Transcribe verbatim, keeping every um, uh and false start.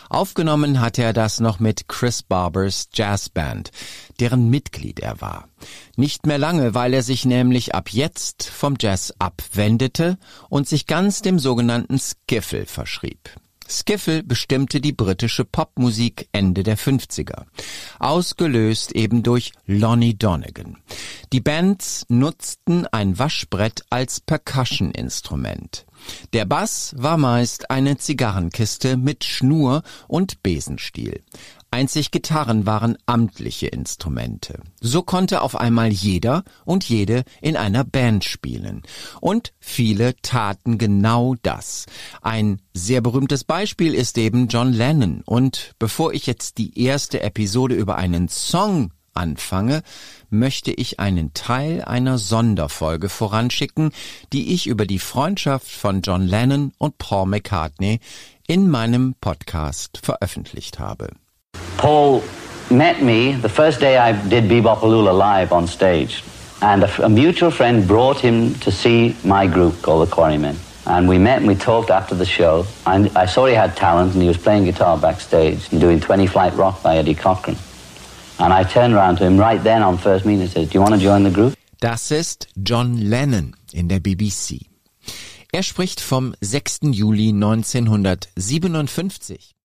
Aufgenommen hat er das noch mit Chris Barbers Jazzband, deren Mitglied er war. Nicht mehr lange, weil er sich nämlich ab jetzt vom Jazz abwendete und sich ganz dem sogenannten Skiffle verschrieb. Skiffle bestimmte die britische Popmusik Ende der fünfziger, ausgelöst eben durch Lonnie Donegan. Die Bands nutzten ein Waschbrett als Percussion-Instrument. Der Bass war meist eine Zigarrenkiste mit Schnur und Besenstiel. Einzig Gitarren waren amtliche Instrumente. So konnte auf einmal jeder und jede in einer Band spielen. Und viele taten genau das. Ein sehr berühmtes Beispiel ist eben John Lennon. Und bevor ich jetzt die erste Episode über einen Song anfange, möchte ich einen Teil einer Sonderfolge voranschicken, die ich über die Freundschaft von John Lennon und Paul McCartney in meinem Podcast veröffentlicht habe. Paul met me the first day I did Bebopaloola live on stage, and a, a mutual friend brought him to see my group called the Quarrymen. And we met and we talked after the show. And I saw he had talent and he was playing guitar backstage and doing twenty Flight Rock by Eddie Cochran. And I turned around to him right then on first meeting and said, "Do you want to join the group?" Das ist John Lennon in der B B C. Er spricht vom sechsten Juli neunzehnhundertsiebenundfünfzig.